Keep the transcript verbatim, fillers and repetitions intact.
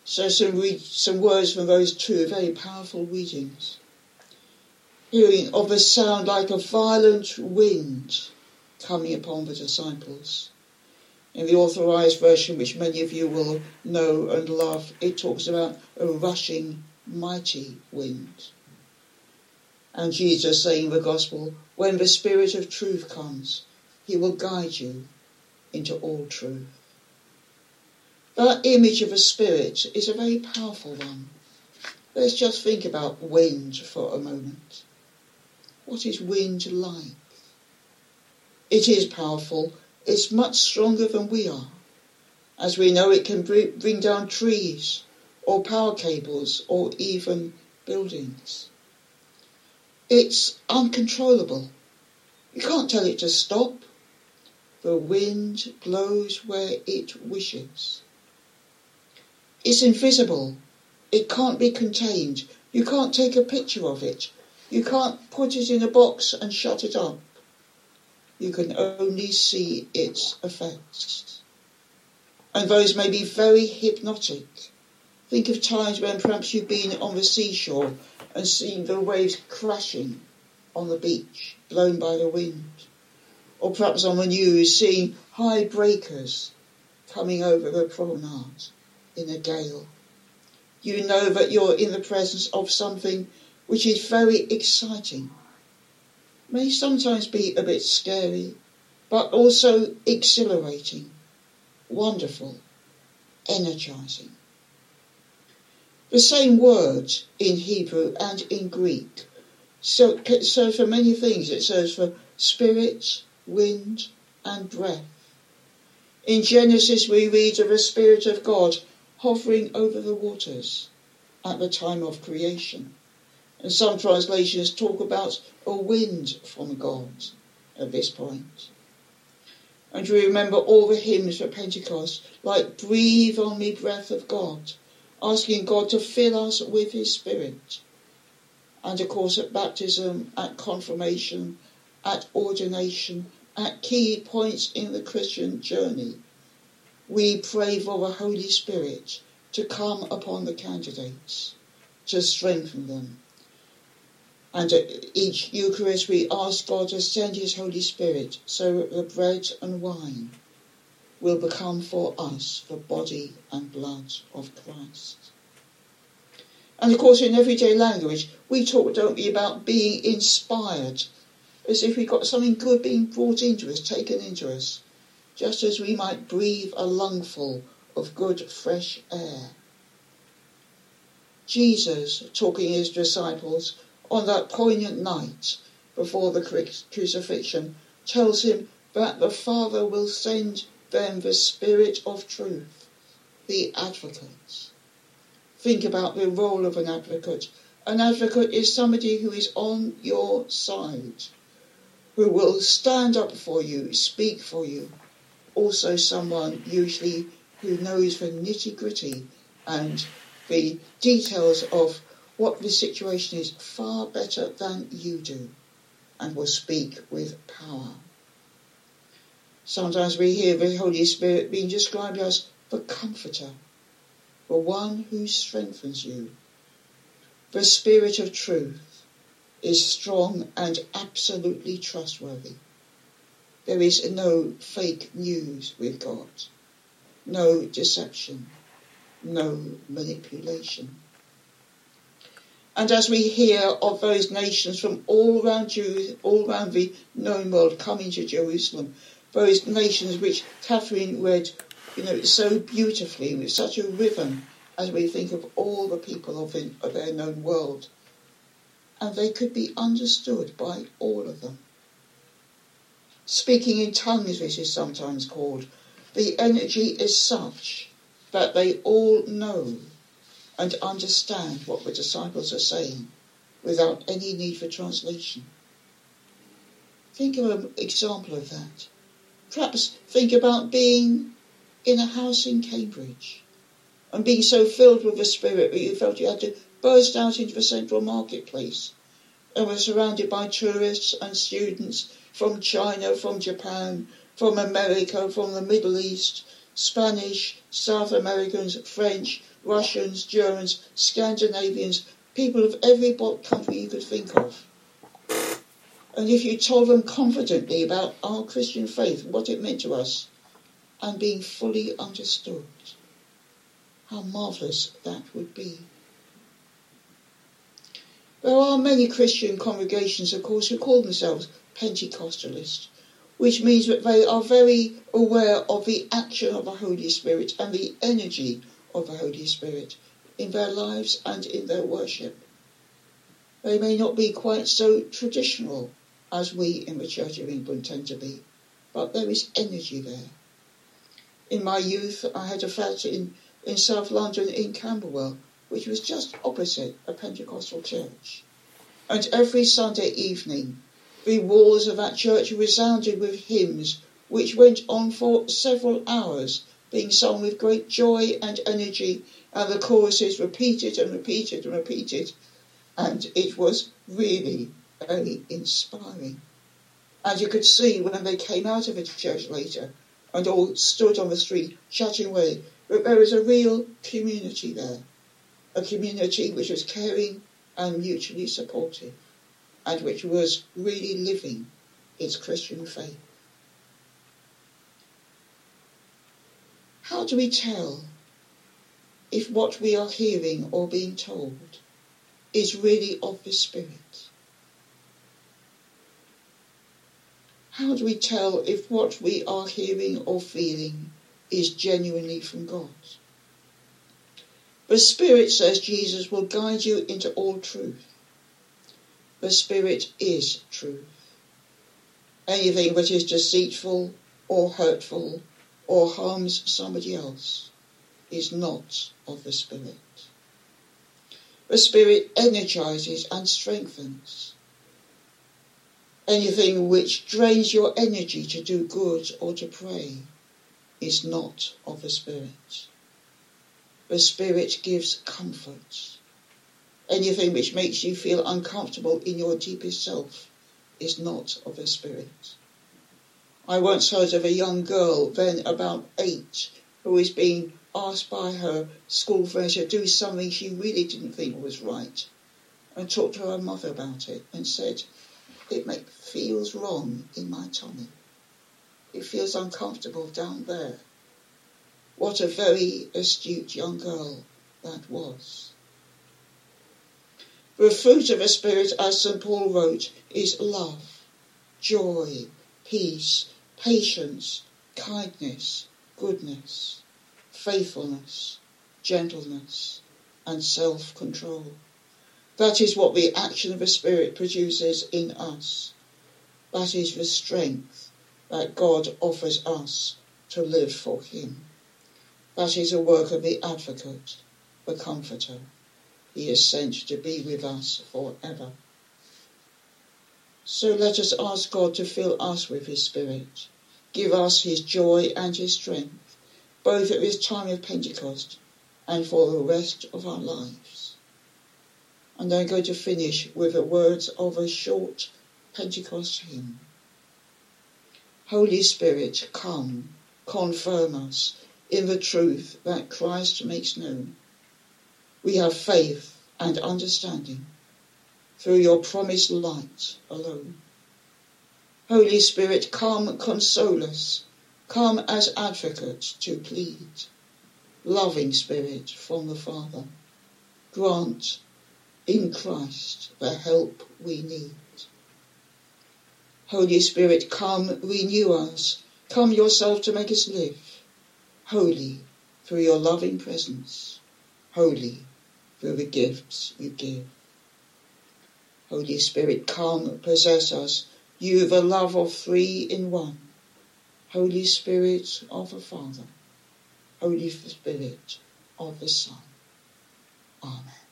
So some, re- some words from those two very powerful readings. Hearing of a sound like a violent wind coming upon the disciples. In the Authorised Version, which many of you will know and love, it talks about a rushing, mighty wind. And Jesus saying in the Gospel, when the Spirit of truth comes, he will guide you into all truth. That image of a spirit is a very powerful one. Let's just think about wind for a moment. What is wind like? It is powerful. It's much stronger than we are. As we know, it can bring down trees or power cables or even buildings. It's uncontrollable. You can't tell it to stop. The wind blows where it wishes. It's invisible. It can't be contained. You can't take a picture of it. You can't put it in a box and shut it up. You can only see its effects. And those may be very hypnotic. Think of times when perhaps you've been on the seashore and seen the waves crashing on the beach, blown by the wind. Or perhaps on the news, seeing high breakers coming over the promenade in a gale. You know that you're in the presence of something which is very exciting. May sometimes be a bit scary, but also exhilarating, wonderful, energizing. The same word in Hebrew and in Greek so serves for many things. It serves for spirit, wind and breath. In Genesis we read of a Spirit of God hovering over the waters at the time of creation. And some translations talk about a wind from God at this point. And we remember all the hymns for Pentecost, like breathe on me breath of God, asking God to fill us with his Spirit. And of course at baptism, at confirmation, at ordination, at key points in the Christian journey, we pray for the Holy Spirit to come upon the candidates, to strengthen them. And at each Eucharist we ask God to send his Holy Spirit so that the bread and wine will become for us the body and blood of Christ. And of course in everyday language we talk, don't we, about being inspired, as if we got something good being brought into us, taken into us, just as we might breathe a lungful of good fresh air. Jesus, talking to his disciples on that poignant night before the crucifixion, tells him that the Father will send them the Spirit of truth, the advocate. Think about the role of an advocate. An advocate is somebody who is on your side, who will stand up for you, speak for you. Also someone usually who knows the nitty-gritty and the details of what the situation is far better than you do, and will speak with power. Sometimes we hear the Holy Spirit being described as the Comforter, the one who strengthens you. The Spirit of truth is strong and absolutely trustworthy. There is no fake news with God, no deception, no manipulation. And as we hear of those nations from all around Jew, all around the known world coming to Jerusalem, those nations which Catherine read, you know, so beautifully, with such a rhythm, as we think of all the people of, in, of their known world, and they could be understood by all of them. Speaking in tongues, this is sometimes called. The energy is such that they all know and understand what the disciples are saying without any need for translation. Think of an example of that. Perhaps think about being in a house in Cambridge and being so filled with the Spirit that you felt you had to burst out into the central marketplace and were surrounded by tourists and students from China, from Japan, from America, from the Middle East, Spanish, South Americans, French, Russians, Germans, Scandinavians, people of every country you could think of. And if you told them confidently about our Christian faith, what it meant to us, and being fully understood, how marvellous that would be. There are many Christian congregations, of course, who call themselves Pentecostalists, which means that they are very aware of the action of the Holy Spirit and the energy of the Holy Spirit in their lives and in their worship. They may not be quite so traditional as we in the Church of England tend to be, but there is energy there. In my youth, I had a flat in, in South London in Camberwell, which was just opposite a Pentecostal church. And every Sunday evening, the walls of that church resounded with hymns which went on for several hours, being sung with great joy and energy, and the choruses repeated and repeated and repeated. And it was really very inspiring. And you could see when they came out of the church later and all stood on the street chatting away that there was a real community there, a community which was caring and mutually supportive, and which was really living its Christian faith. How do we tell if what we are hearing or being told is really of the Spirit? How do we tell if what we are hearing or feeling is genuinely from God? The Spirit, says Jesus, will guide you into all truth. The Spirit is truth. Anything that is deceitful or hurtful or harms somebody else is not of the Spirit. The Spirit energizes and strengthens. Anything which drains your energy to do good or to pray is not of the Spirit. The Spirit gives comfort. Anything which makes you feel uncomfortable in your deepest self is not of the Spirit. I once heard of a young girl, then about eight, who was being asked by her school friends to do something she really didn't think was right, and talked to her mother about it and said, "It make, feels wrong in my tummy. It feels uncomfortable down there." What a very astute young girl that was. The fruit of the Spirit, as Saint Paul wrote, is love, joy, peace, patience, kindness, goodness, faithfulness, gentleness, and self-control. That is what the action of the Spirit produces in us. That is the strength that God offers us to live for him. That is a work of the Advocate, the Comforter. He is sent to be with us forever. So let us ask God to fill us with his Spirit, give us his joy and his strength, both at this time of Pentecost and for the rest of our lives. And I'm going to finish with the words of a short Pentecost hymn. Holy Spirit, come, confirm us in the truth that Christ makes known. We have faith and understanding through your promised light alone. Holy Spirit, come, console us, come as advocate to plead. Loving Spirit from the Father, grant in Christ the help we need. Holy Spirit, come, renew us, come yourself to make us live. Holy through your loving presence, holy through the gifts you give. Holy Spirit, come, possess us, you the love of three in one. Holy Spirit of the Father, Holy Spirit of the Son. Amen.